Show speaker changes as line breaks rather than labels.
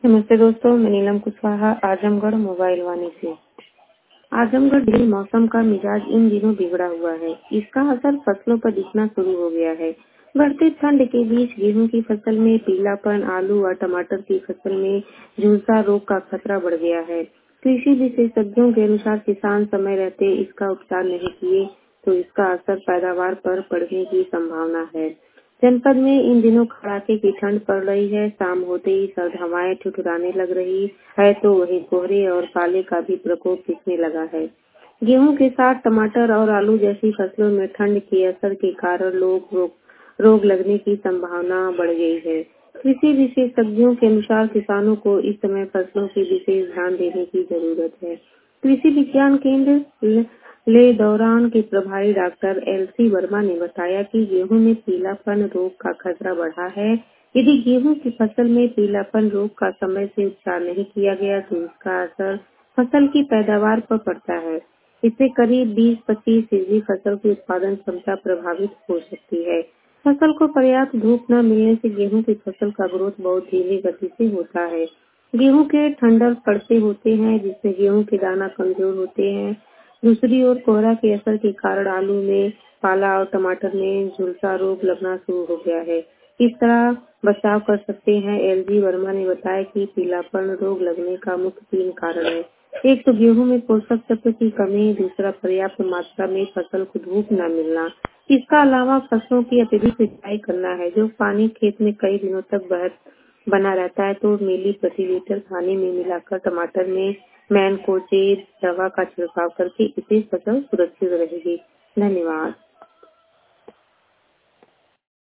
नमस्ते दोस्तों, मैं नीलम कुशवाहा आजमगढ़ मोबाइल वाणी से। आजमगढ़ जिले मौसम का मिजाज इन दिनों बिगड़ा हुआ है। इसका असर फसलों पर दिखना शुरू हो गया है। बढ़ती ठंड के बीच गेहूं की फसल में पीलापन, आलू और टमाटर की फसल में झुलसा रोग का खतरा बढ़ गया है। कृषि विशेषज्ञों के अनुसार किसान समय रहते इसका उपचार नहीं किए तो इसका असर पैदावार पर पड़ने की संभावना है। जनपद में इन दिनों कड़ाके की ठंड पड़ रही है। शाम होते ही सर्द हवाएं ठिठुराने लग रही है तो वही कोहरे और पाले का भी प्रकोप दिखने लगा है। गेहूं के साथ टमाटर और आलू जैसी फसलों में ठंड के असर के कारण रोग लगने की संभावना बढ़ गई है। कृषि विशेषज्ञों के अनुसार किसानों को इस समय फसलों की विशेष ध्यान देने की जरूरत है। कृषि विज्ञान केंद्र ले दौरान के प्रभारी डॉक्टर एलसी वर्मा ने बताया कि गेहूं में पीलापन रोग का खतरा बढ़ा है। यदि गेहूं की फसल में पीलापन रोग का समय से उपचार नहीं किया गया तो इसका असर फसल की पैदावार पर पड़ता है। इससे करीब 20-25% फसल की उत्पादन क्षमता प्रभावित हो सकती है। फसल को पर्याप्त धूप न मिलने से गेहूं की फसल का ग्रोथ बहुत धीमी गति से होता है। गेहूं के ठंडल पड़ते होते हैं जिससे गेहूं के दाना कमजोर होते हैं। दूसरी ओर कोहरा के असर के कारण आलू में पाला और टमाटर में झुलसा रोग लगना शुरू हो गया है। इस तरह बचाव कर सकते हैं। एलजी वर्मा ने बताया कि पीलापन रोग लगने का मुख्य 3 कारण है। एक तो गेहूं में पोषक तत्व की कमी, दूसरा पर्याप्त मात्रा में फसल को धूप न मिलना। इसका अलावा फसलों की अत्यधिक सिंचाई करना है। जो पानी खेत में कई दिनों तक बना रहता है तो मिली प्रति लीटर पानी में मिलाकर टमाटर में मैनकोजेब दवा का छिड़काव करके इसे फसल सुरक्षित रहेगी। धन्यवाद।